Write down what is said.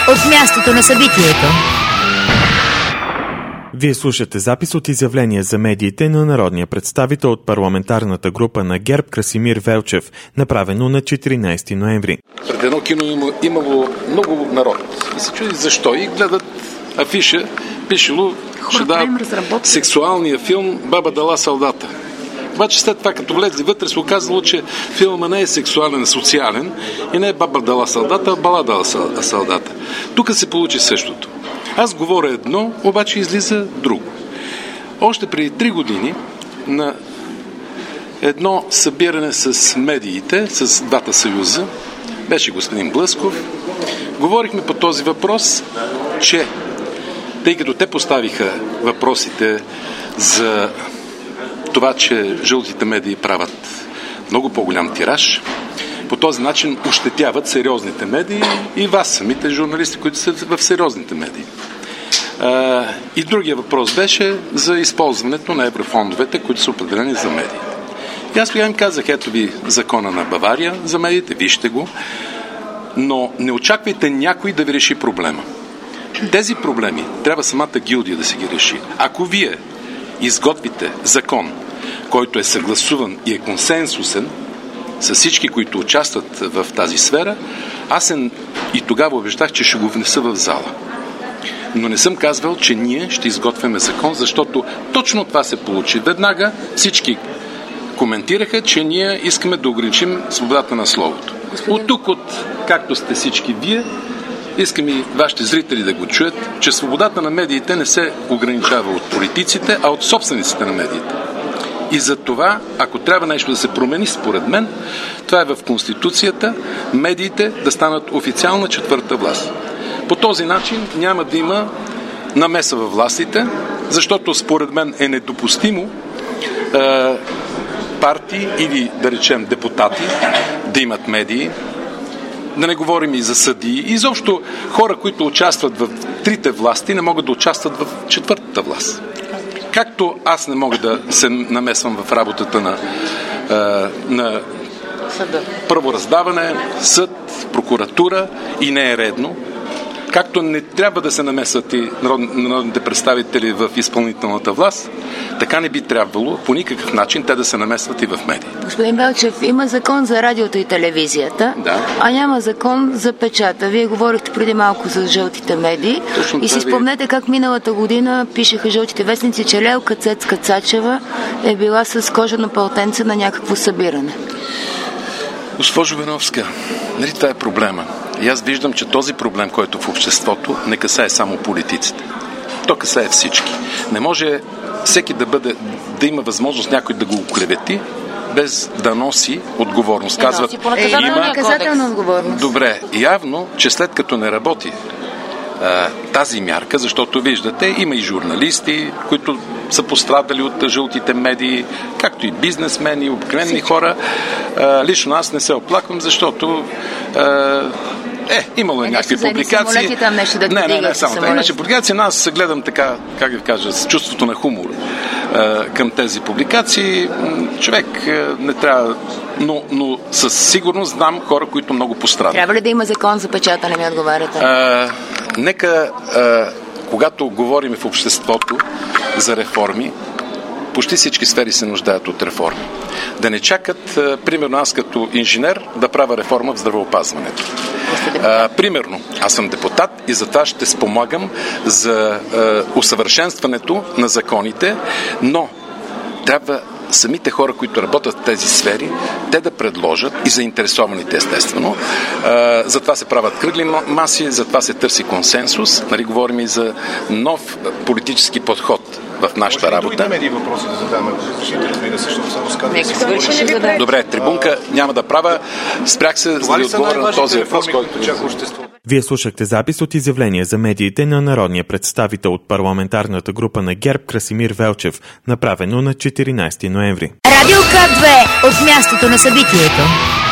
от мястото на събитието. Вие слушате запис от изявление за медиите на народния представител от парламентарната група на ГЕРБ Красимир Велчев, направено на 14 ноември. Пред едно кино имало много народ. И се чуди защо. И гледат афиша, пишело, ще дадат сексуалния филм «Баба дала солдата». Обаче след това, като влезли вътре, се оказало, че филма не е сексуален, а социален и не е «Баба дала солдата», а «Бала дала солдата». Тук се получи същото. Аз говоря едно, обаче излиза друго. Още преди 3 години на едно събиране с медиите, с двата съюза, беше господин Блъсков, говорихме по този въпрос, че тъй като те поставиха въпросите за това, че жълтите медии правят много по-голям тираж, по този начин ощетяват сериозните медии и вас, самите журналисти, които са в сериозните медии. И другия въпрос беше за използването на еврофондовете, които са определени за медиите. И аз тогава им казах, ето ви закона на Бавария за медиите, вижте го, но не очаквайте някой да ви реши проблема. Тези проблеми трябва самата гилдия да си ги реши. Ако вие изготвите закон, който е съгласуван и е консенсусен с всички, които участват в тази сфера, аз и тогава обещах, че ще го внеса в зала. Но не съм казвал, че ние ще изготвяме закон, защото точно това се получи. Веднага всички коментираха, че ние искаме да ограничим свободата на словото. От тук, както сте всички вие, искам и вашите зрители да го чуят, че свободата на медиите не се ограничава от политиците, а от собствениците на медиите. И за това, ако трябва нещо да се промени, според мен, това е в Конституцията, медиите да станат официална четвърта власт. По този начин няма да има намеса във властите, защото според мен е недопустимо партии или, да речем, депутати да имат медии, да не говорим и за съдии. Изобщо хора, които участват в трите власти, не могат да участват в четвъртата власт. Както аз не мога да се намесвам в работата на правораздаване, съд, прокуратура и не е редно, както не трябва да се намесват и народните представители в изпълнителната власт, така не би трябвало по никакъв начин те да се намесват и в медии. Господин Велчев, има закон за радиото и телевизията, а няма закон за печата. Вие говорихте преди малко за жълтите медии. Точно и си спомнете как миналата година пишеха жълтите вестници, че Лелка Цецка Цачева е била с кожено пълтенце на някакво събиране. Госпожо Веновска, нали това е проблема? И аз виждам, че този проблем, който в обществото, не касае само политиците. То касае всички. Не може всеки да има възможност някой да го оклевети, без да носи отговорност. Казват, има наказателна отговорност. Добре, явно, че след като не работи тази мярка, защото виждате, има и журналисти, които са пострадали от жълтите медии, както и бизнесмени, обикновени хора. Лично аз не се оплаквам, защото имало някакви публикации. Не, само. Имаше публикации, но аз гледам така, как да кажа, с чувството на хумор към тези публикации. Човек не трябва, но със сигурност знам хора, които много пострадат. Трябва ли да има закон за печата, не ми отговаряте? Нека, когато говорим в обществото за реформи, почти всички сфери се нуждаят от реформи. Да не чакат, примерно аз като инженер, да правя реформа в здравеопазването. Примерно, аз съм депутат и затова ще спомагам за усъвършенстването на законите, но трябва самите хора, които работят в тези сфери, те да предложат и заинтересованите естествено. Затова се правят кръгли маси, затова се търси консенсус. Нали, говорим и за нов политически подход в нашата работа. Добре, трибунка няма да правя. Спрях се, за да отговоря на този въпрос, който... Вие слушахте запис от изявление за медиите на народния представител от парламентарната група на ГЕРБ Красимир Велчев, направено на 14 ноември. Радио К2 от мястото на събитието.